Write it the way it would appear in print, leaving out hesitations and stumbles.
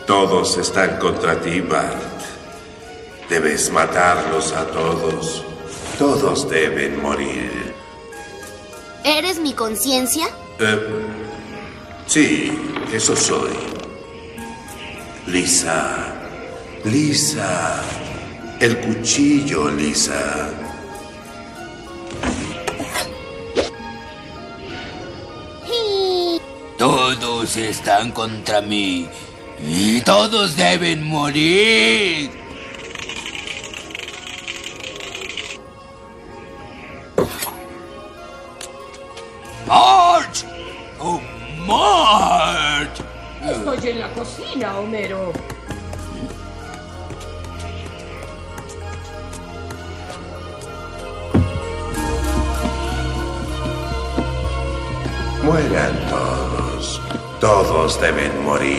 Todos están contra ti, Bart. Debes matarlos a todos. Todos deben morir. ¿Eres mi conciencia? Sí, eso soy. Lisa. Lisa. El cuchillo, Lisa. Todos están contra mí y todos deben morir. ¡Marge! ¡Oh, Marge! Estoy en la cocina, Homero. Mueran todos. Todos deben morir.